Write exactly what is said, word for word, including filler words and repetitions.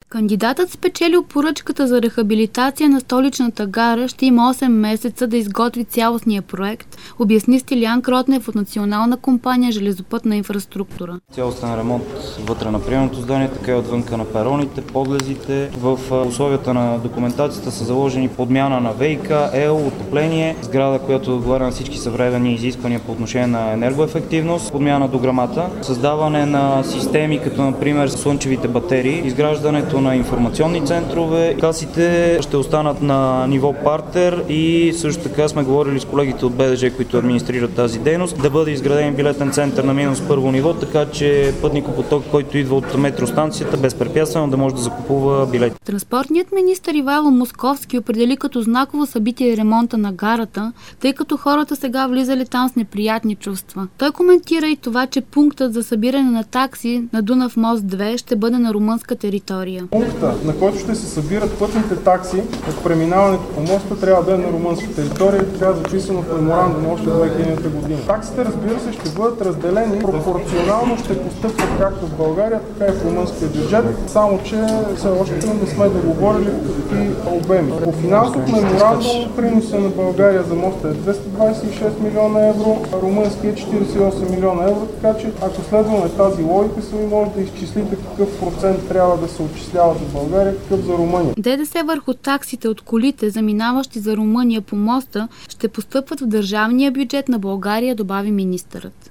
Кандидатът, спечелил поръчката за рехабилитация на столичната гара, ще има осем месеца да изготви цялостния проект, обясни Стилиян Кротнев от Национална компания железопътна инфраструктура. Цялостен ремонт вътре на приемното здание, така и отвънка на пероните, подлезите. В условията на документацията са заложени подмяна на ВиК, ел, отопление, сграда, която отговаря на всички съвременни изисквания по отношение на енергоефективност, подмяна на дограмата, създаване на системи, като например слънчевите батерии, изграждането на информационни центрове. Касите ще останат на ниво партер и също така сме говорили с колегите от БДЖ, които администрират тази дейност, да бъде изграден билетен център на минус първо ниво, така че пътникопоток, който идва от метростанцията, безпрепятствено да може да закупува билети. Транспортният министър Ивайло Московски определи като знаково събитие ремонта на гарата, тъй като хората сега влизали там с неприятни чувства. Той коментира и това, че пунктът за събиране на такси на Дунав мост две ще бъде на румънска територия. Пункта, на който ще се събират пътните такси от преминаването по моста, трябва да е на румънска територия и трябва да е записано в меморандум още две хиляди година. Таксите, разбира се, ще бъдат разделени пропорционално, ще постъпват както в България, така и в румънския бюджет, само че все още не сме договорили какви обеми. По финансов меморандум приноса на България за моста е двеста двадесет и шест милиона евро, а румънския е четиридесет и осем милиона евро, така че ако следваме тази логика, сами може да изчислите какъв процент трябва да се отчислява за България, какъв за Румъния. ДДС върху таксите от колите, заминаващи за Румъния по моста, ще постъпват в държавния бюджет на България, добави министърът.